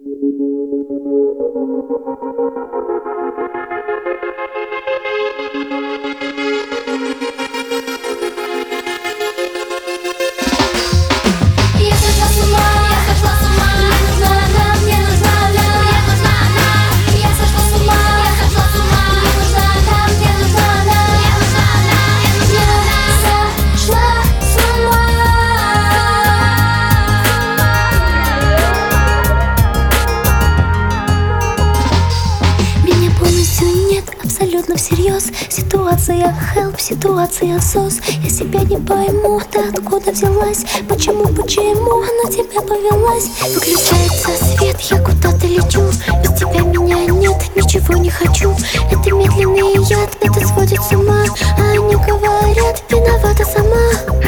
Абсолютно всерьез. Ситуация help, ситуация сос. Я себя не пойму, ты откуда взялась? Почему на тебя повелась? Выключается свет, я куда-то лечу. Без тебя меня нет, ничего не хочу. Это медленный яд, это сводит с ума. А они говорят, виновата сама.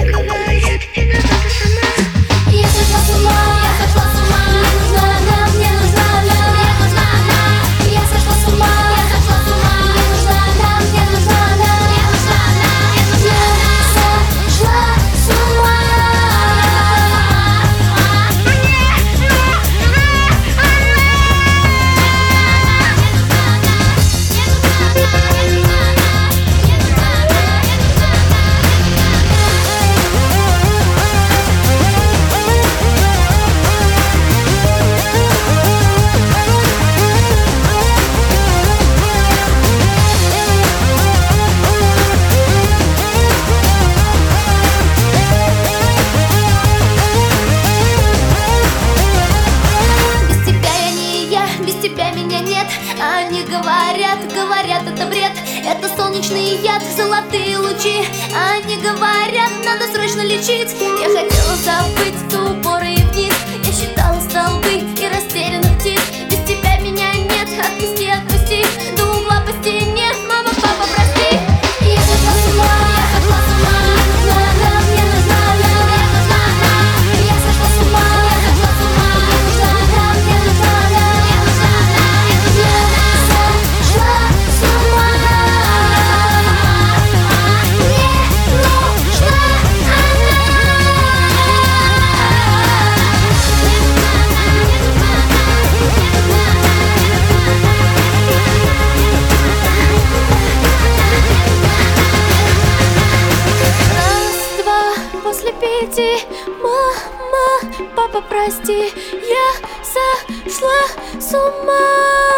Я сошла с ума, я сошла с ума. Мне нужна она, мне нужна она. Я сошла с ума. Они говорят, это бред. Это солнечный яд, золотые лучи. Они говорят, надо срочно лечить. Я хотела забыть упоры и вниз. Я считала столбы и растерянных птиц. Без тебя меня нет, отпусти, отпусти. До угла по стене, мама, папа, прости. Я сошла с ума, я сошла с ума. Мне нужна она, мне нужна она. Я сошла с ума, я сошла с ума. Мне нужна она, мне нужна она. После 5, мама, папа, прости, я сошла с ума.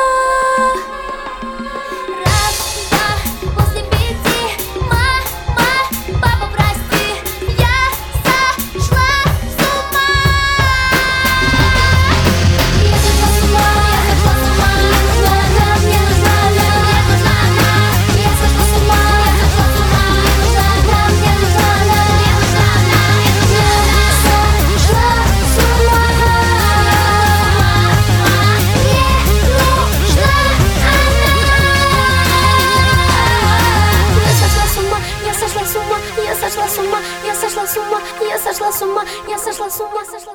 Раз, два, после 5, мама, папа, прости, я сошла с ума. Я сошла с ума, я сошла с ума. Мне нужна она, мне нужна она. Я сошла с ума, я сошла с ума. Мне нужна она, мне нужна она. Я сошла с ума, я сошла с ума, я сошла с ума, я сошла с ума, я сошла с ума.